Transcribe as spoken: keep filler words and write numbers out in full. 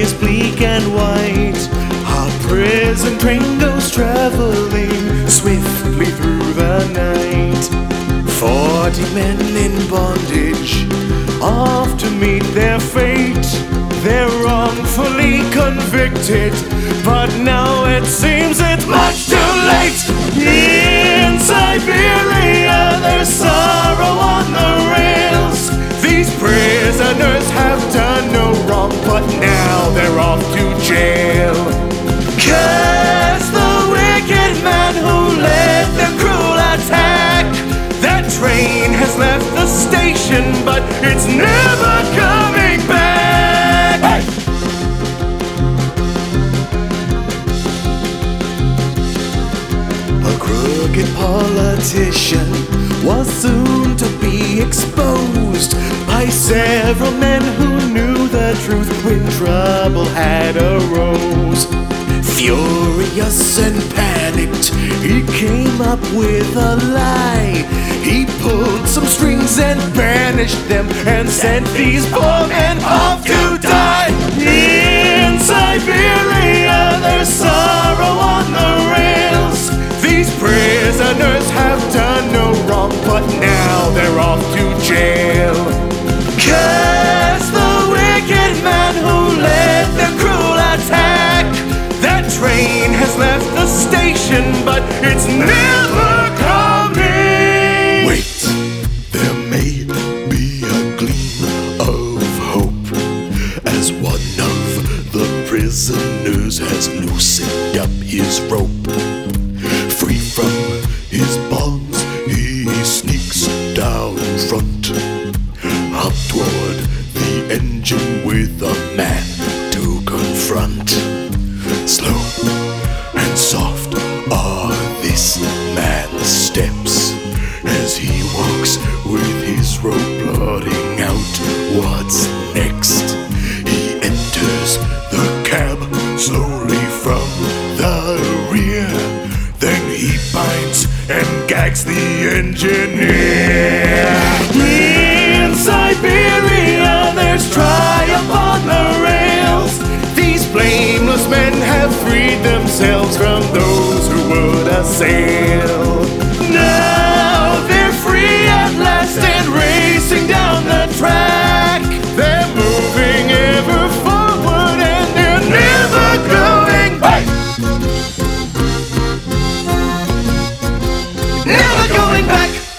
is bleak and white. Our prison train goes traveling swiftly through the night. Forty men in bondage, off to meet their fate. They're wrongfully convicted, but now it seems it's much too late. In Siberia there's sorrow on the rails. These prisoners have done no wrong, but now they're off to jail. Curse the wicked man who led the cruel attack. That train has left the station, but it's never coming back. Hey! A crooked politician was soon to be exposed by several men who knew the truth when trouble had arose. Furious and panicked, he came up with a lie. He pulled some strings and banished them and sent these poor men off to die. In Siberia there's sorrow on the rails. These prisoners have done no wrong, but now they're off to jail. Curse the wicked man who led the cruel attack. That train has left the station, but it's never coming. Wait, there may be a gleam of hope, as one of the prisoners has loosened up his rope. Free from his bonds, he sneaks down front, up toward the engine with a man to confront. Slow and soft are this man's steps as he walks with his rope blotting out what's next. He enters the cab slowly from the rear. Then he binds and gags the engineer. In Siberia there's triumph on the rails. These blameless men have freed themselves from those who would assail. Now they're free at last and racing down the track. They're moving ever forward and they're never going back. Never going back.